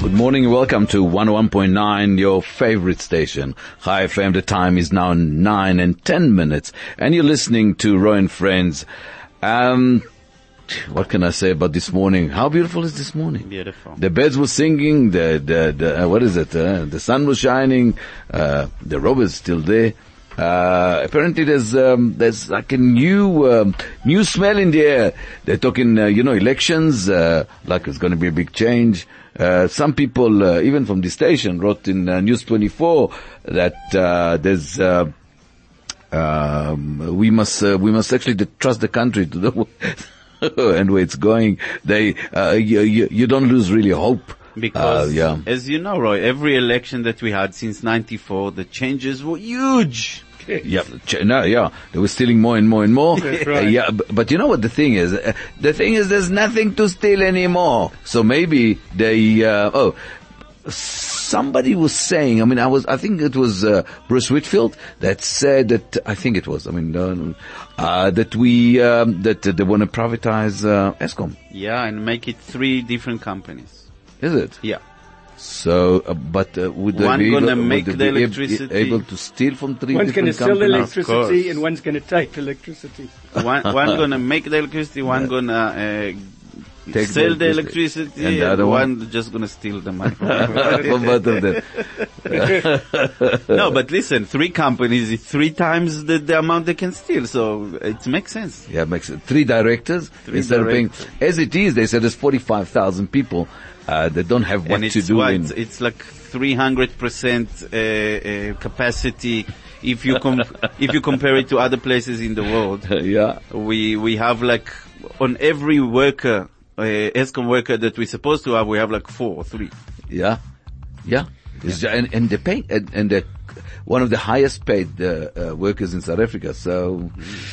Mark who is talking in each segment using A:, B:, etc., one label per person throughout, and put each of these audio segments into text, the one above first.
A: Good morning and welcome to 101.9, your favorite station. Hi FM, the time is now 9 and 10 minutes, and you're listening to Roy and Friends. What can I say about this morning? How beautiful is this morning?
B: Beautiful.
A: The birds were singing, the sun was shining, the robe is still there. Apparently there's like a new smell in the air. They're talking, elections, like it's going to be a big change. Some people, even from the station, wrote in News 24 that we must actually trust the country to know and where it's going. You don't lose really hope.
B: Because, as you know, Roy, every election that we had since 94, the changes were huge.
A: They were stealing more and more and more.
C: That's right.
A: But you know what the thing is? There's nothing to steal anymore. So maybe somebody was saying, I think it was Bruce Whitfield that said that, that they want to privatize Eskom.
B: Yeah, and make it 3 different companies.
A: Is it?
B: Yeah.
A: So, would they be able to steal from 3
C: one's
A: different companies?
C: One's going to sell electricity and one's going to take electricity.
B: One going to make the electricity, one going to sell the electricity,
A: and the other
B: one just going to steal the money.
A: From both of them.
B: No, but listen, 3 companies is 3 times the amount they can steal, so it makes sense.
A: Yeah, it makes sense. 3 directors, instead of paying, as it is, they said there's 45,000 people, that don't have what to do.
B: It's like 300% capacity. If you compare it to other places in the world, we have like on every worker, Eskom worker that we're supposed to have, we have like 4 or 3.
A: Yeah. And they pay, and they're one of the highest paid workers in South Africa. So.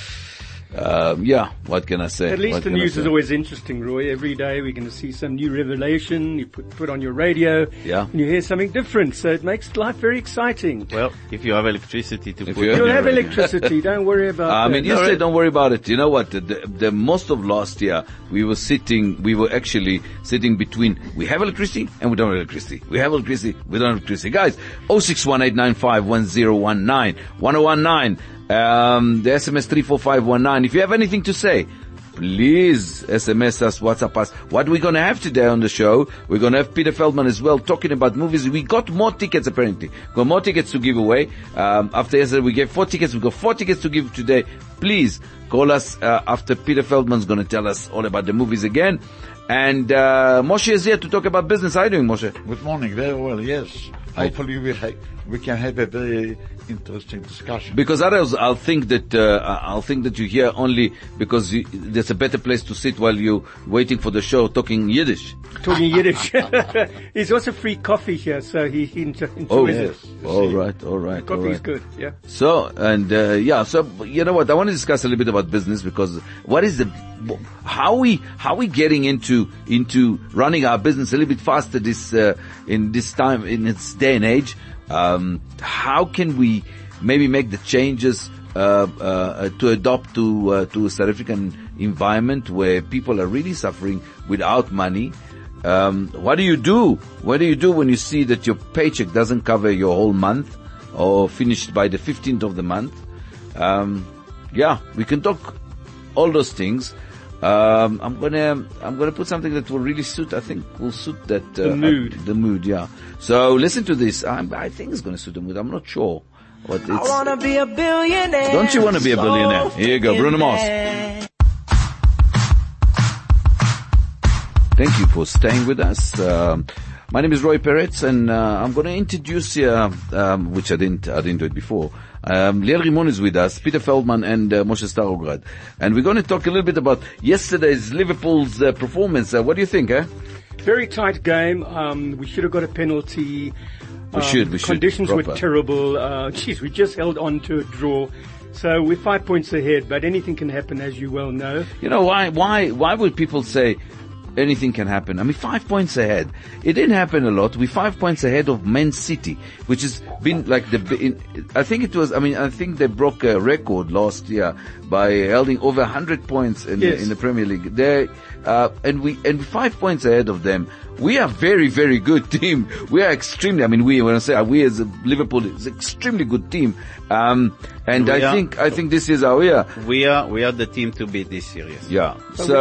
A: What can I say?
C: At least the news is always interesting, Roy. Every day we're going to see some new revelation. You put on your radio, and you hear something different. So it makes life very exciting.
B: Well, if you have electricity
C: you'll have electricity. Don't worry about that.
A: You say don't worry about it. You know what? The most of last year we were actually sitting between we have electricity and we don't have electricity. We have electricity, we don't have electricity. Guys, 0618951019, 1019. The SMS 34519. If you have anything to say, please SMS us, WhatsApp us. What we're going to have today on the show, we're going to have Peter Feldman as well talking about movies. We got more tickets apparently. Got more tickets to give away. After yesterday we gave 4 tickets. We got 4 tickets to give today. Please call us after Peter Feldman's going to tell us all about the movies again. And Moshe is here to talk about business. How are you doing, Moshe?
D: Good morning. Very well, yes. Hopefully we can have a very interesting discussion.
A: Because otherwise I'll think that you're here only because there's a better place to sit while you're waiting for the show talking Yiddish. There's
C: also free coffee here, so he enjoys it.
A: All right.
C: Coffee is good, yeah.
A: So, so you know what? I want to discuss a little bit about business because how we getting into running our business a little bit faster in this time, in its day and age. How can we maybe make the changes to adopt to a South African environment where people are really suffering without money? What do you do? What do you do when you see that your paycheck doesn't cover your whole month or finished by the 15th of the month? We can talk all those things. I'm gonna put something that will really suit. I think will suit that
C: the mood.
A: The mood, yeah. So listen to this. I think it's gonna suit the mood. I'm not sure what it's.
E: I wanna be a billionaire.
A: Don't you wanna be a billionaire? Here you go, Bruno Mars. Thank you for staying with us. My name is Roy Peretz, and I'm going to introduce here, which I didn't do it before. Liel Rimon is with us, Peter Feldman, and Moshe Starograd, and we're going to talk a little bit about yesterday's Liverpool's performance. What do you think?
C: Very tight game. We should have got a penalty.
A: We should.
C: Conditions were terrible. We just held on to a draw. So we're 5 points ahead, but anything can happen, as you well know.
A: You know why would people say? anything can happen. I mean, 5 points ahead. It didn't happen a lot. We're 5 points ahead of Man City, which has been like I think they broke a record last year by holding over 100 points in the Premier League. And we're 5 points ahead of them. We are very, very good team. We are extremely, when I say we as Liverpool, is an extremely good team. I think this is our year.
B: We are the team to beat this year. Yes.
A: Yeah.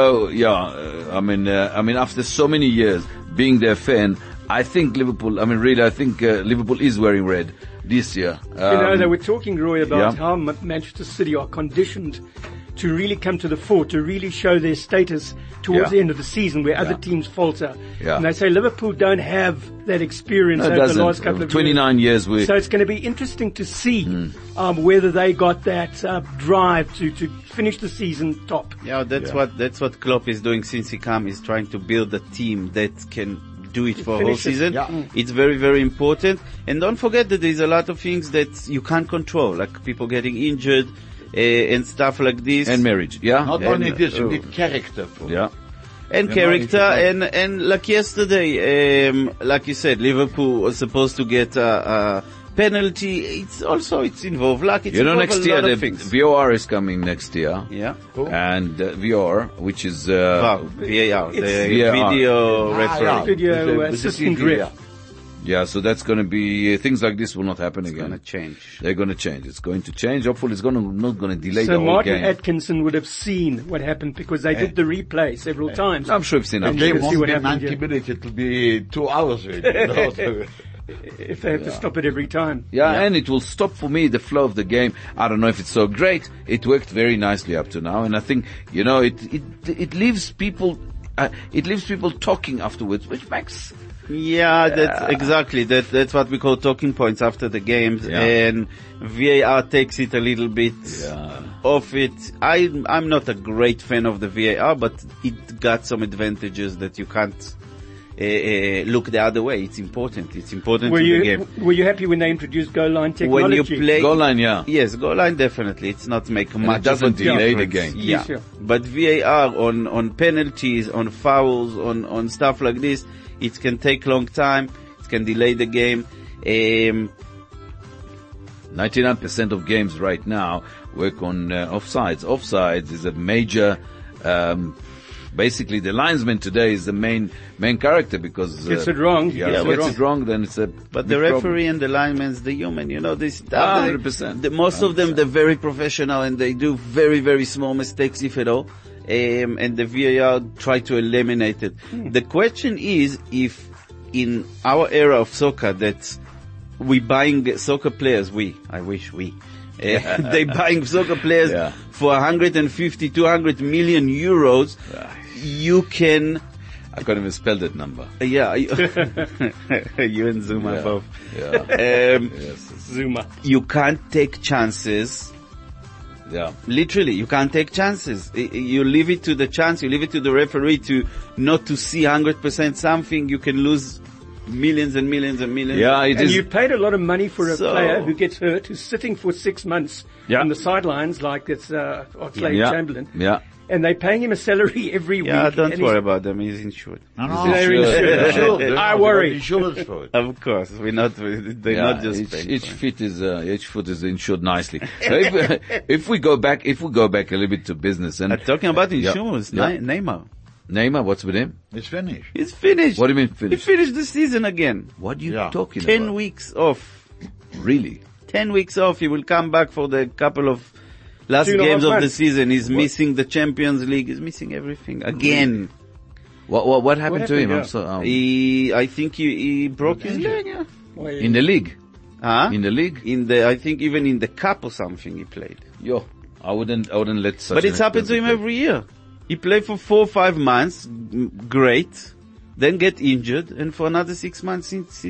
A: After so many years being their fan, I think Liverpool is wearing red this year.
C: They were talking, Roy, about how Manchester City are conditioned to really come to the fore, to really show their status towards the end of the season where other teams falter. Yeah. And they say Liverpool don't have that experience over the last couple of
A: 29 years.
C: So it's going to be interesting to see whether they got that drive to finish the season top.
B: Yeah, that's what Klopp is doing since he came. He's trying to build a team that can do it for a whole season. Yeah. It's very, very important. And don't forget that there's a lot of things that you can't control, like people getting injured, and stuff like this.
A: And marriage, yeah.
D: Not only this, you need character.
B: And character, and like yesterday, like you said, Liverpool was supposed to get a penalty. It's involved luck. It's
A: next year
B: the
A: VAR is coming next year.
B: Yeah.
A: And VAR, which is
B: VAR, video referee.
C: Video assistant ref.
A: Yeah, so that's going to be, things like this will not happen again.
B: It's going to change.
A: They're going to change. It's going to change. Hopefully it's not going to delay the
C: whole
A: game.
C: So Martin Atkinson would have seen what happened because they did the replay several times.
A: I'm sure you've seen it.
D: The game won't be 90 minutes, it will be 2 hours.
C: If they have to stop it every time.
A: Yeah, and it will stop for me the flow of the game. I don't know if it's so great. It worked very nicely up to now, and I think, it leaves people talking afterwards, which makes...
B: Yeah, that's exactly. That's what we call talking points after the games, and VAR takes it a little bit off it. I'm not a great fan of the VAR, but it got some advantages that you can't look the other way. It's important. It's important to the game.
C: Were you happy when they introduced goal line technology?
B: When you play
A: goal line,
B: yes, goal line definitely. It's not make much.
A: It doesn't delay the game.
B: Yeah, but VAR on penalties, on fouls, on stuff like this. It can take long time. It can delay the game.
A: 99% of games right now work on offsides. Offsides is a major. Basically, the linesman today is the main character because
C: gets it wrong.
A: Gets it wrong, then it's a.
B: But the referee and the lineman's the human. This
A: 100%.
B: Most of them, they're very professional and they do very, very small mistakes, if at all. And the VAR try to eliminate it. The question is if in our era of soccer that we buying soccer players, they buying soccer players for 150, 200 million euros, you can...
A: I can't even spell that number.
B: Yeah. You and Zuma both.
A: Yeah.
C: Zuma.
B: You can't take chances.
A: Yeah.
B: Literally, you can't take chances. You leave it to the chance, you leave it to the referee to not to see 100% something, you can lose millions and millions and millions.
A: Yeah,
C: and you paid a lot of money for a player who gets hurt, who's sitting for 6 months on the sidelines like it's Oxlade-Chamberlain.
A: Yeah.
C: And they're paying him a salary every week.
B: Yeah, don't worry about them. He's insured.
D: No,
C: they're insured. I worry.
D: Insurance for it.
B: Of course, they're not just paying.
A: Each foot is insured nicely. So if we go back a little bit to business and
B: talking about insurance, Neymar,
A: what's with him?
D: He's finished.
B: He's finished.
A: What do you mean finished?
B: He finished the season again.
A: What are you talking
B: 10
A: about?
B: weeks off.
A: Really?
B: 10 weeks off. He will come back for the couple of last games of the season. He's missing the Champions League. He's missing everything again.
A: What happened to him?
B: I think he broke his leg.
A: In the league?
B: In the league? I think even in the cup or something he played.
A: I wouldn't let such.
B: But it's happened to him every year. He played for 4 or 5 months, great, then get injured, and for another 6 months it's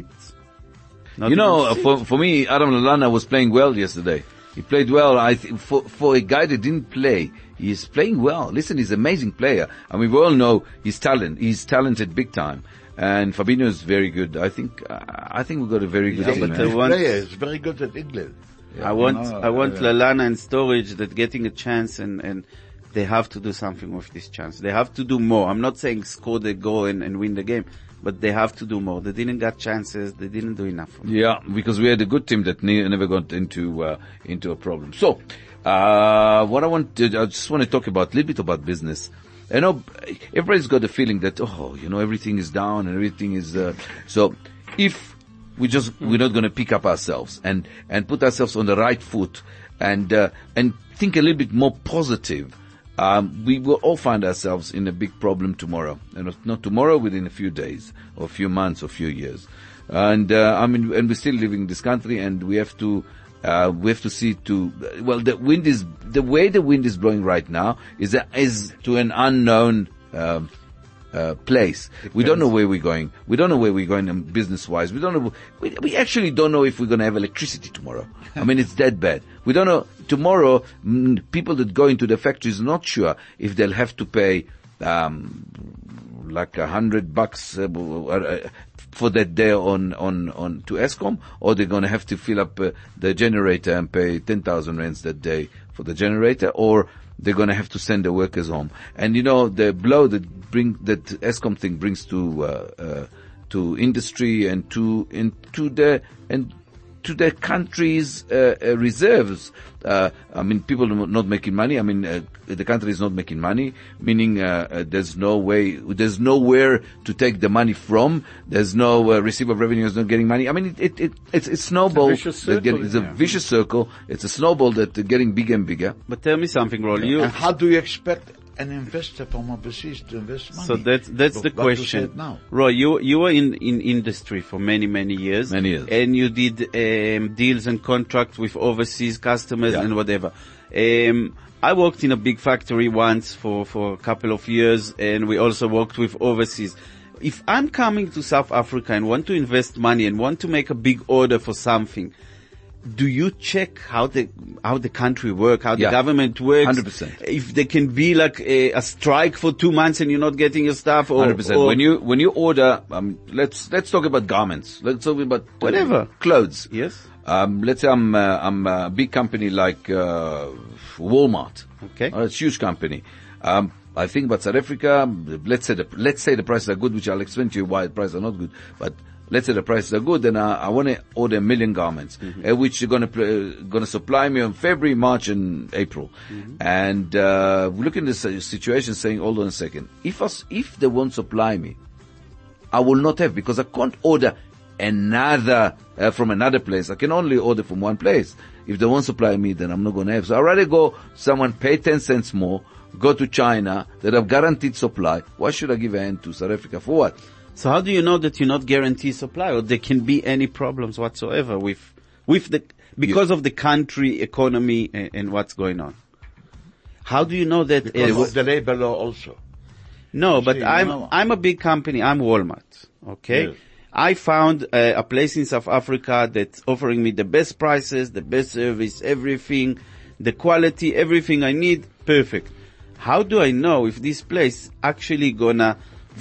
A: for me, Adam Lallana was playing well yesterday. He played well. I think for a guy that didn't play, he's playing well. Listen, he's an amazing player. I mean, we all know his talent. He's talented big time. And Fabinho is very good. I think we've got a very good team.
D: But the player is very good at England.
B: I want Lallana and Sturridge that getting a chance and they have to do something with this chance. They have to do more. I'm not saying score the goal and win the game, but they have to do more. They didn't get chances. They didn't do enough.
A: Yeah, because we had a good team that never got into a problem. So, what I just want to talk about a little bit about business. I know everybody's got the feeling that, everything is down and everything is, so if we're not going to pick up ourselves and put ourselves on the right foot and think a little bit more positive, we will all find ourselves in a big problem tomorrow. And not tomorrow, within a few days or a few months or a few years. And we're still living in this country, and we have to see the way the wind is blowing right now is to an unknown place. Depends. We don't know where we're going. We don't know where we're going business-wise. We don't know. We actually don't know if we're going to have electricity tomorrow. I mean, it's that bad. We don't know. Tomorrow, people that go into the factories are not sure if they'll have to pay like $100 for that day on to Eskom, or they're going to have to fill up the generator and pay 10,000 rands that day for the generator, or they're going to have to send the workers home. And the blow that Eskom thing brings to industry and to the country's reserves. People are not making money. The country is not making money, meaning there's nowhere to take the money from. There's no receiver of revenue is not getting money. It's snowball. It's a vicious circle. It's a snowball that's getting bigger and bigger.
B: But tell me something, Roll.
D: And how do you expect an investor from overseas to invest money?
B: So that's the question.
D: Now.
B: Roy, you were in industry for many years.
A: Many years.
B: And you did deals and contracts with overseas customers and whatever. I worked in a big factory once for a couple of years, and we also worked with overseas. If I'm coming to South Africa and want to invest money and want to make a big order for something, do you check how the country works, how the government works?
A: 100%.
B: If there can be like a strike for 2 months and you're not getting your stuff, or
A: 100%. When you order, let's talk about garments. Let's talk about
B: whatever
A: clothes.
B: Yes.
A: Let's say I'm a big company like Walmart.
B: Okay.
A: It's a huge company. I think about South Africa. Let's say the prices are good, which I'll explain to you why the prices are not good, but. Let's say the prices are good, then I want to order 1 million garments, which you're going to supply me on February, March, and April. And we look in this situation, saying, hold on a second. If they won't supply me, I will not have, because I can't order another from another place. I can only order from one place. If they won't supply me, then I'm not going to have. So I'd rather go someone pay 10 cents more, go to China that have guaranteed supply. Why should I give a hand to South Africa for what?
B: So how do you know that you're not guaranteed supply, or there can be any problems whatsoever because of the country economy and what's going on? How do you know that?
D: Because of the labor law also.
B: No, but I'm a big company. I'm Walmart. Okay. Yes. I found a place in South Africa that's offering me the best prices, the best service, everything, the quality, everything I need. Perfect. How do I know if this place actually gonna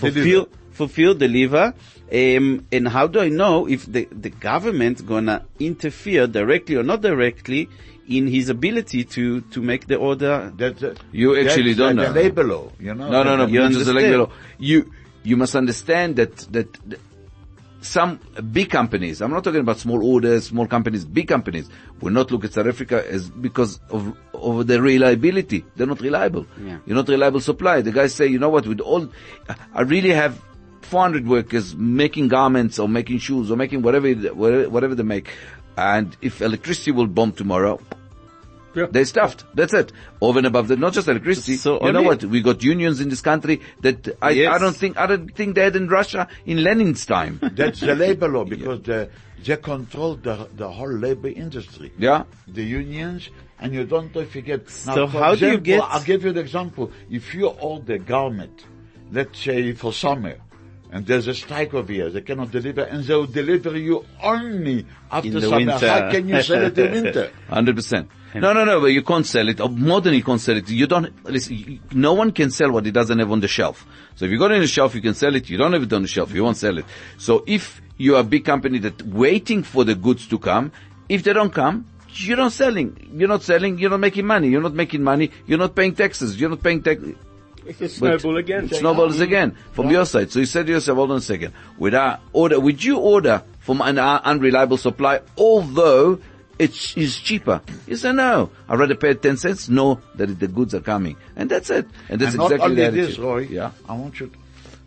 B: deliver, and how do I know if the government gonna interfere directly or not directly in his ability to make the order?
A: You actually don't know.
D: The labor law,
A: No.
B: You understand?
A: The labor law. You must understand that some big companies, I'm not talking about small orders, small companies, big companies, will not look at South Africa because of the reliability. They're not reliable.
B: Yeah.
A: You're not reliable supply. The guys say, you know what, I really have 400 workers making garments or making shoes or making whatever they make. And if electricity will bomb tomorrow, they're stuffed. That's it. Over and above that, not just electricity.
B: So
A: you know what? We got unions in this country that I don't think they had in Russia in Lenin's time.
D: That's the labor law, because they control the whole labor industry.
A: Yeah.
D: The unions, and you don't forget. Now,
B: so how do you get?
D: I'll give you an example. If you order a garment, let's say for summer, and there's a strike over here, they cannot deliver, and they'll deliver you only after summer.
B: Winter.
D: How can you sell it in winter?
A: 100%. No, but you can't sell it. Or more than you can't sell it. No one can sell what he doesn't have on the shelf. So if you got it on the shelf, you can sell it. You don't have it on the shelf, you won't sell it. So if you are a big company that waiting for the goods to come, if they don't come, you're not selling, you're not making money, you're not paying taxes, you're not paying tax.
C: It
A: snowballs again from your side. So you said to yourself, hold on a second, would you order from an unreliable supply, although it is cheaper? You say, no, I'd rather pay 10 cents, know that the goods are coming. And that's it. And that's exactly
D: not only
A: the attitude.
D: this, Roy,
A: yeah?
D: I want you to,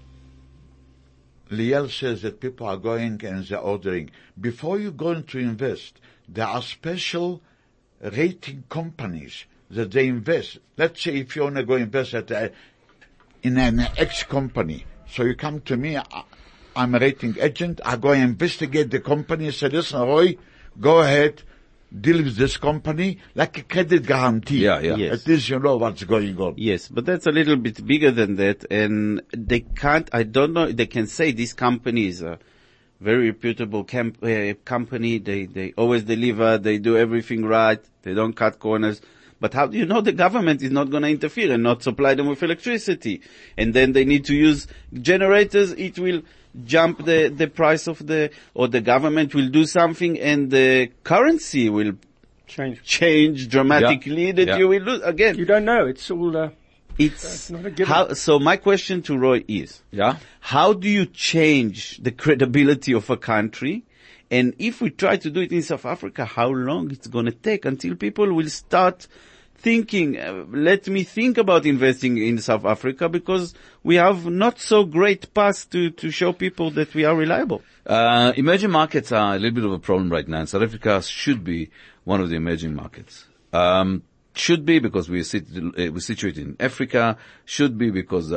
D: Liel says that people are going and they're ordering. Before you're going to invest, there are special rating companies that they invest. Let's say if you want to go invest in an X company. So you come to me, I'm a rating agent, I go and investigate the company and say, listen, Roy, go ahead, deal with this company like a credit guarantee.
A: Yeah.
D: Yes. At least you know what's going on.
B: Yes, but that's a little bit bigger than that, and they can't, I don't know, they can say this company is a very reputable company, they always deliver, they do everything right, they don't cut corners. But how do you know the government is not going to interfere and not supply them with electricity? And then they need to use generators, it will jump the price of or the government will do something and the currency will change dramatically that you will lose again.
C: You don't know, it's all, it's not a given.
B: So my question to Roy is, how do you change the credibility of a country? And if we try to do it in South Africa, how long it's going to take until people will start thinking, let me think about investing in South Africa, because we have not so great paths to show people that we are reliable.
A: Emerging markets are a little bit of a problem right now, and South Africa should be one of the emerging markets. Should be because we're situated in Africa, should be because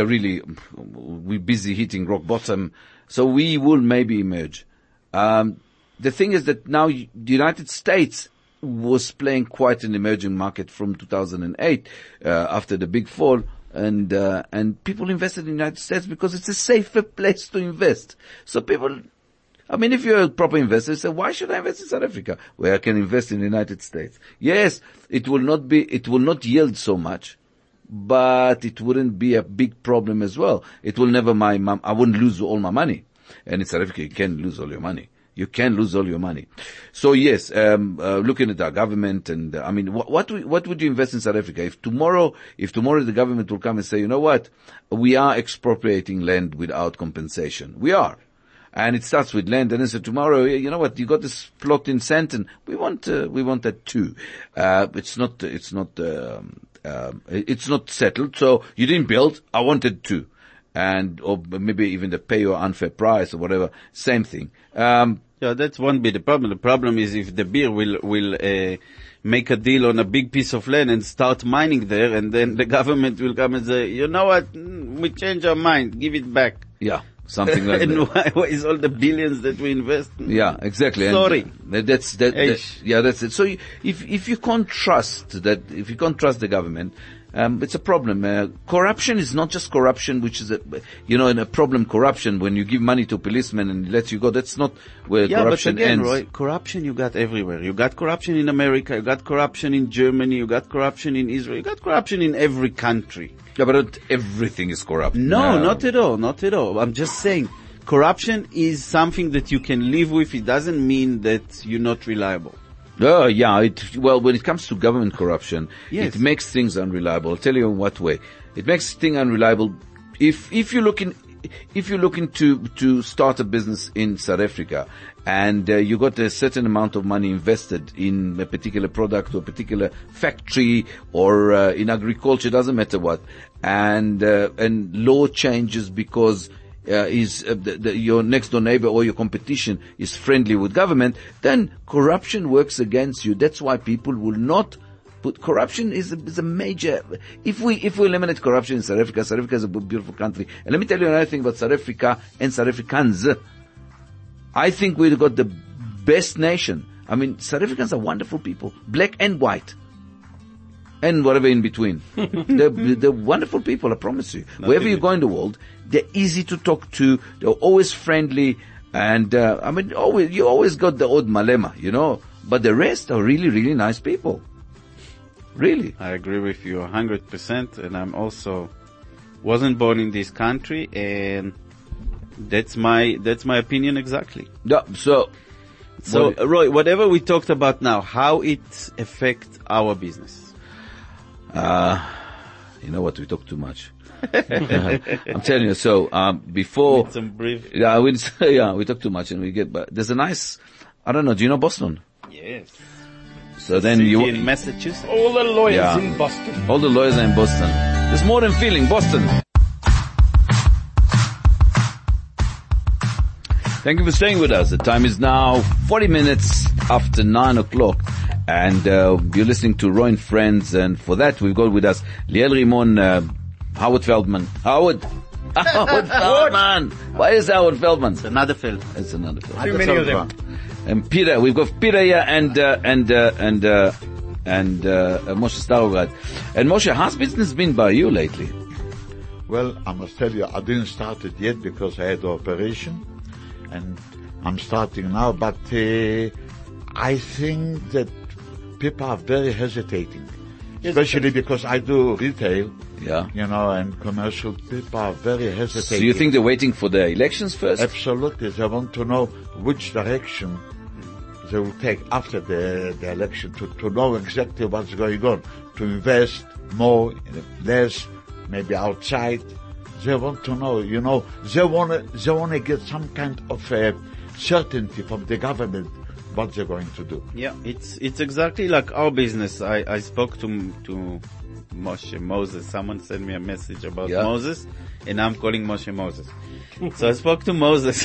A: we're busy hitting rock bottom, so we will maybe emerge. The thing is that now the United States was playing quite an emerging market from 2008, after the big fall, and people invested in the United States because it's a safer place to invest. So people, I mean, if you're a proper investor, you say, why should I invest in South Africa where I can invest in the United States? Yes, it will not yield so much, but it wouldn't be a big problem as well. It will never I wouldn't lose all my money. And in South Africa, you can lose all your money. You can lose all your money. So yes, looking at our government and, I mean, what would you invest in South Africa? If tomorrow the government will come and say, you know what? We are expropriating land without compensation. We are. And it starts with land, and then so tomorrow, you know what? You got this plot in Sandton. We want that too. It's not settled. So you didn't build. I wanted to. Or maybe even the pay or unfair price or whatever, same thing.
B: That's one bit the problem. The problem is if the beer will make a deal on a big piece of land and start mining there, and then the government will come and say, you know what, we change our mind, give it back.
A: Yeah, something like
B: and
A: that.
B: Why is all the billions that we invest?
A: Yeah, exactly.
B: Sorry.
A: That's it. So if you can't trust the government, it's a problem. Corruption is not just corruption, which is a problem. Corruption when you give money to a policeman and he lets you go. That's not where corruption
B: but again,
A: ends.
B: Roy, corruption you got everywhere. You got corruption in America. You got corruption in Germany. You got corruption in Israel. You got corruption in every country.
A: Yeah, but not everything is corrupt.
B: No, not at all. Not at all. I'm just saying, corruption is something that you can live with. It doesn't mean that you're not reliable.
A: When it comes to government corruption,
B: yes,
A: it makes things unreliable. I'll tell you in what way. It makes things unreliable. If you're looking to start a business in South Africa and you got a certain amount of money invested in a particular product or a particular factory or in agriculture, doesn't matter what, and law changes because your next door neighbor or your competition is friendly with government, then corruption works against you. That's why people will not put corruption is a major. If we eliminate corruption in South Africa is a beautiful country. And let me tell you another thing about South Africa and South Africans. I think we've got the best nation. I mean, South Africans are wonderful people, black and white. And whatever in between. They're wonderful people, I promise you. Wherever you go in the world, they're easy to talk to, they're always friendly, and you always got the odd malema, but the rest are really, really nice people. Really.
B: I agree with you 100%, and I'm also wasn't born in this country, and that's my opinion exactly.
A: Yeah, so
B: So, Roy, whatever we talked about now, how it affects our business?
A: You know what? We talk too much. I'm telling you. So, before,
B: some brief.
A: Yeah, we talk too much and we get, but there's a nice, I don't know, do you know Boston?
B: Yes.
A: So then
B: in Massachusetts.
C: All the lawyers in Boston.
A: All the lawyers are in Boston. There's more than feeling, Boston. Thank you for staying with us. The time is now 40 minutes after 9 o'clock. And you're listening to Roy and Friends. And for that, we've got with us Liel Rimon, Howard Feldman. Howard Feldman. Why is Howard Feldman?
B: It's another Feldman.
A: It's another Feldman.
C: Too many of them.
A: And Peter, we've got Peter here and Moshe Starograd. And Moshe, how's business been by you lately?
D: Well, I must tell you, I didn't start it yet because I had the operation. And I'm starting now, but I think that people are very hesitating, especially because I do retail, and commercial. People are very hesitating.
A: So you think they're waiting for the elections first?
D: Absolutely. They want to know which direction they will take after the election to know exactly what's going on, to invest more, less, maybe outside. They want to know, they want to get some kind of certainty from the government what they're going to do.
B: Yeah, it's exactly like our business. I spoke to Moshe Moses. Someone sent me a message about Moses, and I'm calling Moshe Moses. So I spoke to Moses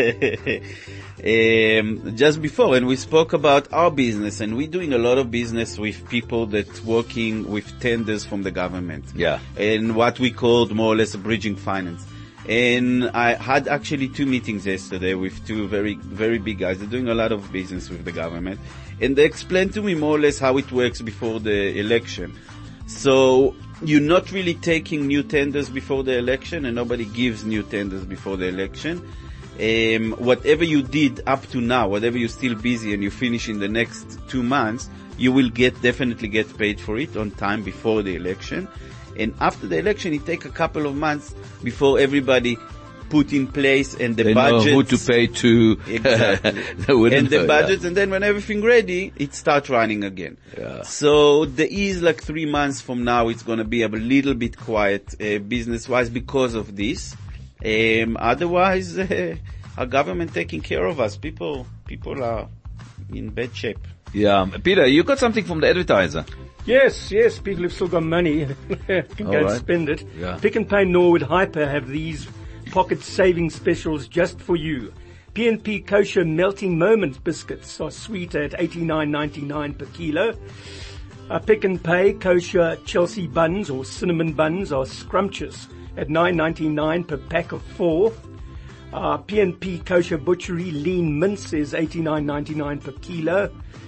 B: just before, and we spoke about our business, and we're doing a lot of business with people that working with tenders from the government.
A: Yeah.
B: And what we called more or less a bridging finance. And I had actually 2 meetings yesterday with 2 very, very big guys. They're doing a lot of business with the government. And they explained to me more or less how it works before the election. So you're not really taking new tenders before the election, and nobody gives new tenders before the election. Whatever you did up to now, whatever you're still busy and you finish in the next 2 months, you will definitely get paid for it on time before the election. And after the election, it takes a couple of months before everybody put in place and the budget.
A: Know who to pay to.
B: Exactly. And the budgets, and then when everything ready, it starts running again.
A: Yeah.
B: So there is like 3 months from now, it's going to be a little bit quiet business-wise because of this. Otherwise, our government taking care of us. People are in bad shape.
A: Yeah. Peter, you got something from the advertiser.
C: Yes, people have still got money. Can go and spend it.
A: Yeah.
C: Pick n Pay Norwood Hyper have these pocket saving specials just for you. P&P Kosher Melting Moment biscuits are sweet at $89.99 per kilo. Pick n Pay Kosher Chelsea buns or cinnamon buns are scrumptious at $9.99 per pack of 4. P&P Kosher Butchery Lean Mince is $89.99 per kilo.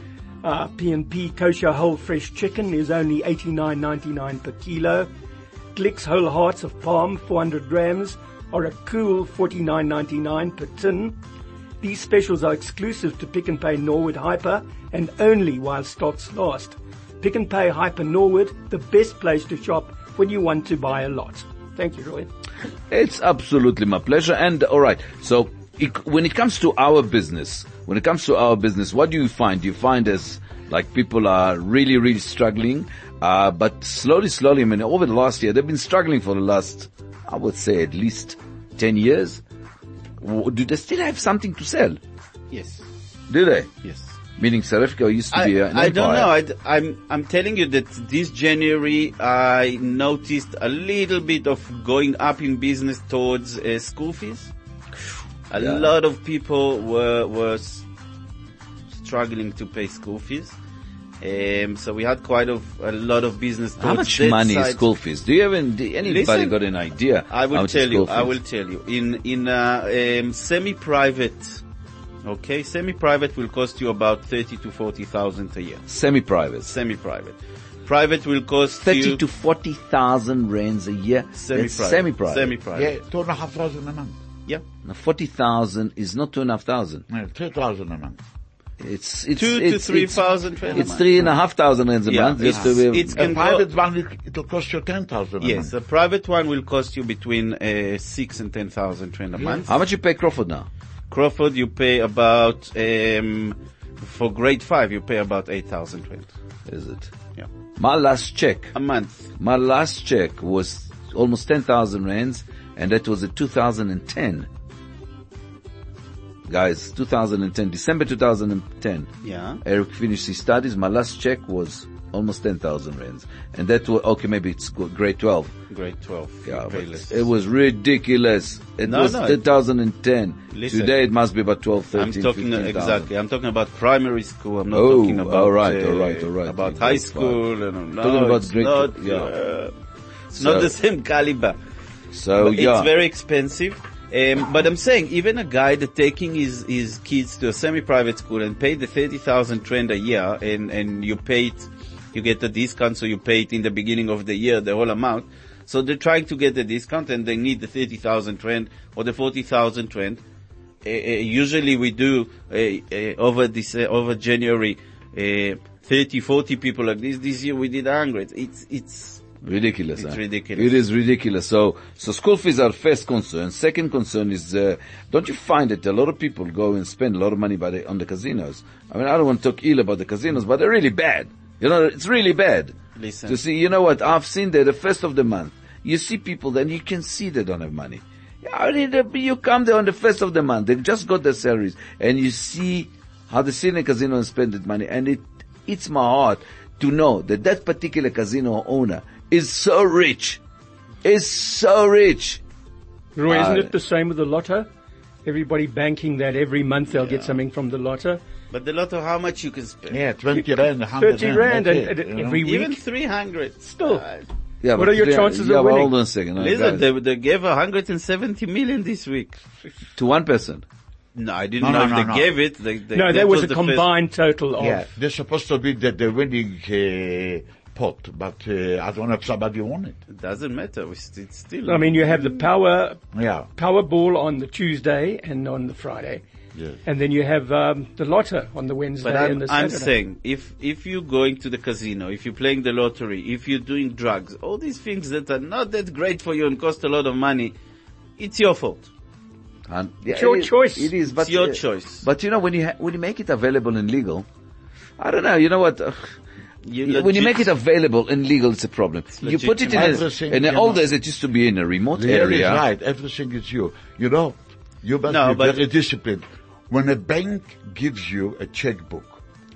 C: P&P Kosher Whole Fresh Chicken is only $89.99 per kilo. Glicks Whole Hearts of Palm, 400 grams, are a cool $49.99 per tin. These specials are exclusive to Pick n Pay Norwood Hyper and only while stocks last. Pick n Pay Hyper Norwood, the best place to shop when you want to buy a lot. Thank you, Roy.
A: It's absolutely my pleasure. And all right, so when it comes to our business, what do you find? Do you find as like people are really, really struggling, but slowly, I mean, over the last year, they've been struggling for the last, I would say, at least 10 years. Do they still have something to sell?
B: Yes.
A: Do they?
B: Yes.
A: Meaning Sarefka used to be an
B: I don't
A: empire.
B: know. I'm telling you that this January I noticed a little bit of going up in business towards school fees. A lot of people were struggling to pay school fees. So we had quite a lot of business.
A: How much money is school fees? Do you have anybody got an idea?
B: I will tell you. In semi-private, okay, semi-private will cost you about 30 to 40,000 a year.
A: Semi-private.
B: Private will cost
A: 30 to 40,000 rands a year. Semi-private.
D: Yeah, 2,500 a month.
B: Yeah.
A: Now 40,000 is not 2,500.
D: No, 3,000 a month.
A: It's
B: 2,000 to 3,000 rands.
A: It's 3,500 rands a month.
D: A private one, it'll cost you 10,000 a month.
B: Yes, a private one will cost you between 6 and 10,000 rand a month.
A: How much you pay Crawford now?
B: Crawford, you pay about, for grade 5, you pay about 8,000 rand.
A: Is it?
B: Yeah.
A: My last check.
B: A month.
A: My last check was almost 10,000 rands, and that was in 2010. Guys, 2010, December 2010.
B: Yeah.
A: Eric finished his studies. My last check was almost 10,000 rands. And that was, okay, maybe it's grade 12.
B: Grade 12.
A: Yeah, but it was ridiculous. It was 2010.
B: Listen,
A: today it must be about 12, 13,
B: I'm talking
A: 15,000.
B: Exactly. I'm talking about primary school. I'm not talking about
A: all right.
B: about high school.
A: Talking about grade
B: it's not the same caliber.
A: So
B: but it's very expensive. But I'm saying even a guy that taking his kids to a semi-private school and pay the 30,000 rand a year and you pay it, you get the discount, so you pay it in the beginning of the year, the whole amount. So they're trying to get the discount and they need the 30,000 rand or the 40,000 rand. Usually we do, over January, 30, 40 people like this. This year we did 100. It's
A: ridiculous.
B: It's ridiculous.
A: It is ridiculous. So school fees are first concern. Second concern is, don't you find that a lot of people go and spend a lot of money on the casinos? I mean, I don't want to talk ill about the casinos, but they're really bad. You know, it's really bad.
B: Listen.
A: To see, you know what, I've seen that the first of the month, you see people then you can see they don't have money. You come there on the first of the month, they just got their salaries, and you see how they sit in a casino and spend that money, and it eats my heart to know that particular casino owner is so rich. Is so rich.
C: Roy, isn't it the same with the lotto? Everybody banking that every month they'll get something from the lotto.
B: But the lotto, how much you can spend?
D: Yeah, 20 rand, 100
C: 30 rand every week.
B: Even 300.
C: Still.
A: Yeah,
C: what are your chances of winning?
A: Hold on a second.
B: Listen, they gave 170 million this week.
A: To one person?
B: No, I didn't know if they gave it.
C: That was a combined total of...
D: Yeah, they're supposed to be the winning pot, but I don't know if somebody won it.
B: It doesn't matter. It's still...
C: I mean, you have the Powerball on the Tuesday and on the Friday.
D: Yes.
C: And then you have the lotto on the Wednesday and the Saturday.
B: I'm saying, if you're going to the casino, if you're playing the lottery, if you're doing drugs, all these things that are not that great for you and cost a lot of money, it's your fault.
C: It's your choice.
A: It is, but
B: it's your choice.
A: But you know, when you make it available and legal, I don't know, you know what, when you make it available and legal, it's a problem. You put it in the old days, it used to be in a remote area.
D: Right, everything is you. You know, you must be very disciplined. When a bank gives you a checkbook,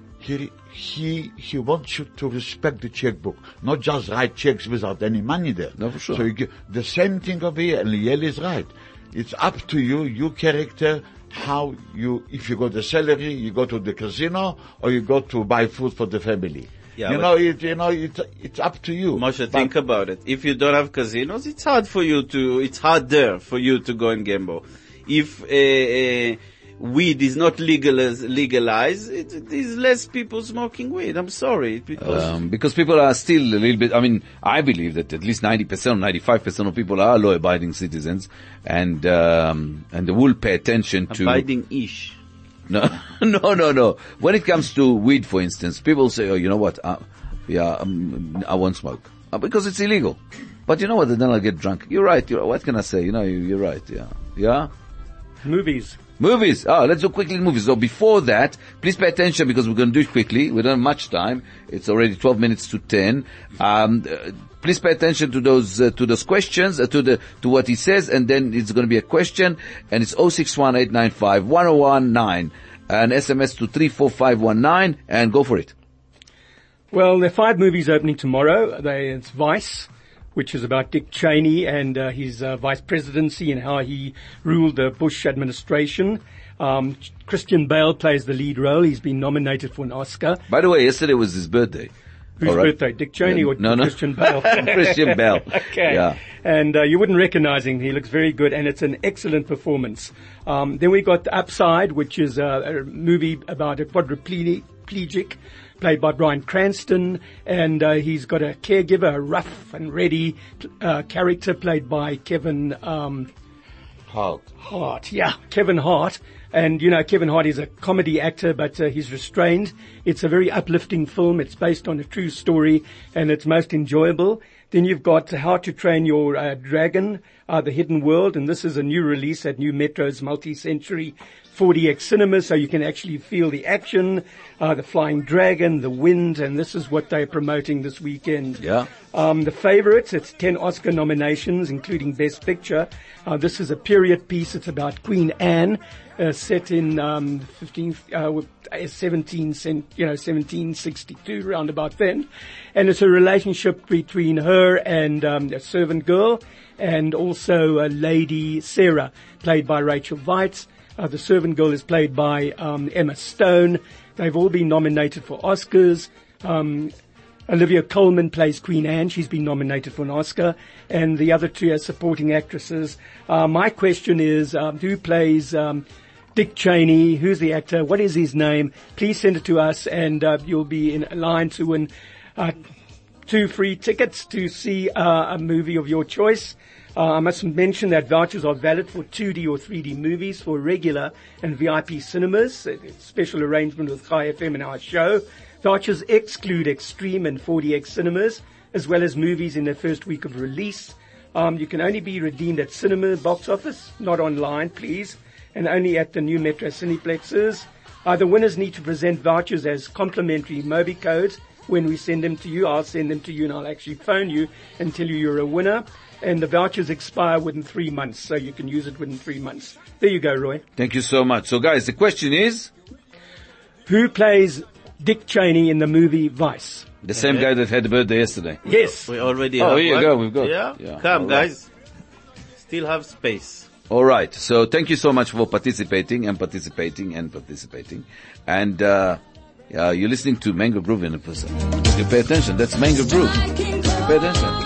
D: he wants you to respect the checkbook, not just write checks without any money there.
A: No, for sure.
D: So you get the same thing over here, and Liel is right. It's up to you, your character, if you got the salary, you go to the casino, or you go to buy food for the family. Yeah, it's up to you.
B: Moshe, think about it. If you don't have casinos, it's harder for you to go and gamble. If weed is not legalized, there's less people smoking weed. I'm sorry.
A: Because people are still a little bit, I mean, I believe that at least 90%, 95% of people are law-abiding citizens, and they will pay attention to...
B: Abiding-ish.
A: No. When it comes to weed, for instance, people say, oh, you know what, I won't smoke. Because it's illegal. But you know what, then I'll get drunk. You're right, what can I say? You know, you're right, yeah.
C: Movies.
A: Let's do quickly movies. So before that, please pay attention because we're going to do it quickly. We don't have much time. It's already 12 minutes to 10. Please pay attention to those questions, to what he says, and then it's going to be a question, and it's 061-895-1019, and SMS to 34519, and go for it.
C: Well, there are 5 movies opening tomorrow. It's Vice, which is about Dick Cheney and his vice presidency and how he ruled the Bush administration. Christian Bale plays the lead role. He's been nominated for an Oscar.
A: By the way, yesterday was his birthday.
C: Whose birthday? Dick Cheney or Christian Bale?
A: Christian Bale.
C: Okay.
A: Yeah.
C: And you wouldn't recognize him. He looks very good, and it's an excellent performance. Then we got The Upside, which is a movie about a quadriplegic played by Bryan Cranston, and he's got a caregiver, a rough and ready character played by Kevin Hart. Yeah, Kevin Hart. And, you know, Kevin Hart is a comedy actor, but he's restrained. It's a very uplifting film. It's based on a true story, and it's most enjoyable. Then you've got How to Train Your Dragon, The Hidden World, and this is a new release at New Metro's multi-sensory 4DX Cinemas, so you can actually feel the action, the flying dragon, the wind, and this is what they're promoting this weekend.
A: Yeah.
C: The favorites, it's 10 Oscar nominations, including Best Picture. This is a period piece. It's about Queen Anne, set in 1762, round about then. And it's a relationship between her and a servant girl, and also Lady Sarah, played by Rachel Weisz. The servant girl is played by Emma Stone. They've all been nominated for Oscars. Olivia Colman plays Queen Anne. She's been nominated for an Oscar. And the other two are supporting actresses. My question is, who plays Dick Cheney? Who's the actor? What is his name? Please send it to us, and you'll be in line to win 2 free tickets to see a movie of your choice. I must mention that vouchers are valid for 2D or 3D movies for regular and VIP cinemas. It's a special arrangement with Chai FM and our show. Vouchers exclude Extreme and 4DX cinemas, as well as movies in their first week of release. You can only be redeemed at cinema box office, not online, please, and only at the new Metro Cineplexes. The winners need to present vouchers as complimentary Mobi codes when we send them to you. I'll send them to you, and I'll actually phone you and tell you you're a winner. And the vouchers expire within 3 months, so you can use it within 3 months. There you go, Roy.
A: Thank you so much. So, guys, the question is,
C: who plays Dick Cheney in the movie Vice?
A: The same guy that had the birthday yesterday.
C: Yes.
B: We already
A: have
B: here
A: you
B: one.
A: Go. We've got.
B: Yeah. Come, guys. Still have space.
A: All right. So, thank you so much for participating. And, you're listening to Mango Groove in a person. You pay attention. That's Mango Groove. Pay attention.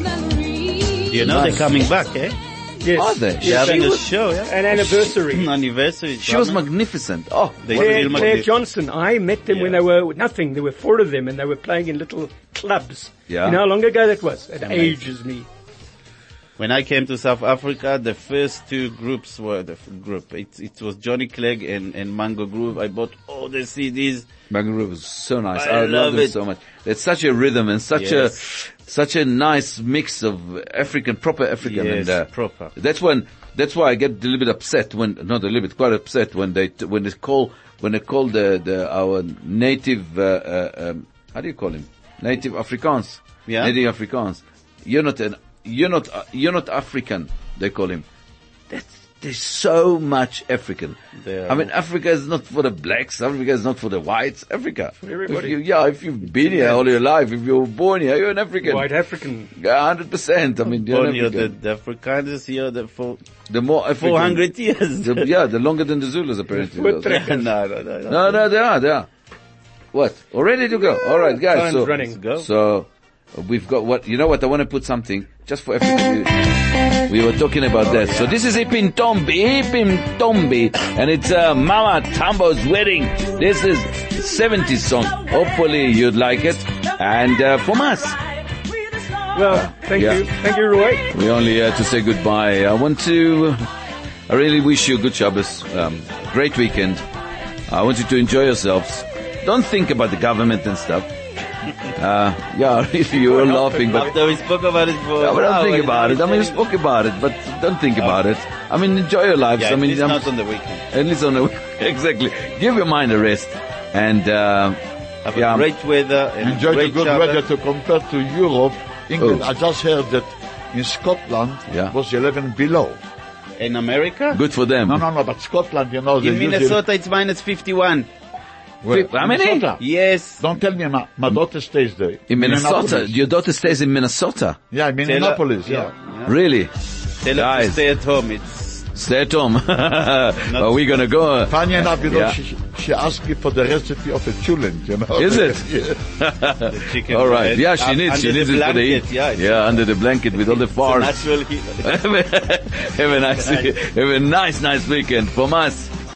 B: You know they're coming back, eh?
C: Yes.
A: Are they?
B: They're having a show, yeah?
C: An anniversary.
B: Anniversary.
A: She was magnificent. Oh,
C: Claire Johnson. I met them when they were nothing. There were 4 of them, and they were playing in little clubs.
A: Yeah.
C: You know how long ago that was? It ages me.
B: When I came to South Africa, the first 2 groups were the group. It was Johnny Clegg and Mango Groove. I bought all the CDs.
A: Mango Groove was so nice.
B: I love it
A: so much. It's such a rhythm and such a nice mix of proper African.
B: Yes,
A: and,
B: proper.
A: That's why I get a little bit upset quite upset when they call our native, how do you call him? Native Afrikaans.
B: Yeah.
A: Native Afrikaans. You're not African, they call him. There's so much African. I mean, Africa is not for the blacks. Africa is not for the whites. Africa.
C: For everybody.
A: If you've been here all your life, if you were born here, you're an African.
C: White African.
A: 100%. I mean, you're an African.
B: The Afrikaners here,
A: the more African.
B: 400 years.
A: The longer than the Zulus, apparently.
B: No,
A: they are. What? All ready to go? All right, guys.
C: Time's running.
A: So, we've got what, I want to put something just for African. We were talking about that. So this is Ipin Tombi, and it's Mama Tambo's wedding. This is 70s song. Hopefully you'd like it. And from us.
C: Well, thank you. Thank you, Roy.
A: We only had to say goodbye. I really wish you a good Shabbos, great weekend. I want you to enjoy yourselves. Don't think about the government and stuff. If you were laughing, but
B: after we spoke about it for
A: don't think about it. I mean, we spoke about it, but don't think about it. I mean, enjoy your lives.
B: At least not on the weekend.
A: At least on the weekend. Exactly. Give your mind a rest and
B: have a great weather and
D: enjoy
B: great
D: the good
B: Shabbat.
D: weather to compare to Europe. England. I just heard that in Scotland was 11 below.
B: In America?
A: Good for them.
D: No, but Scotland,
B: in Minnesota it's minus 51.
A: How many?
D: Minnesota?
B: Yes.
D: Don't tell me my daughter stays there.
A: In Minnesota? Your daughter stays in Minnesota?
D: Yeah, in Minneapolis.
B: Yeah.
A: Really?
B: Tell her to stay at home.
A: Stay at home. Are we gonna go?
D: Funny enough, she asked me for the recipe of a chulent,
A: Is it?
B: The chicken.
A: All right. Yeah, she needs it for the
B: heat.
A: Yeah, under the blanket with all the farts.
B: Natural heat.
A: Have a nice weekend from us.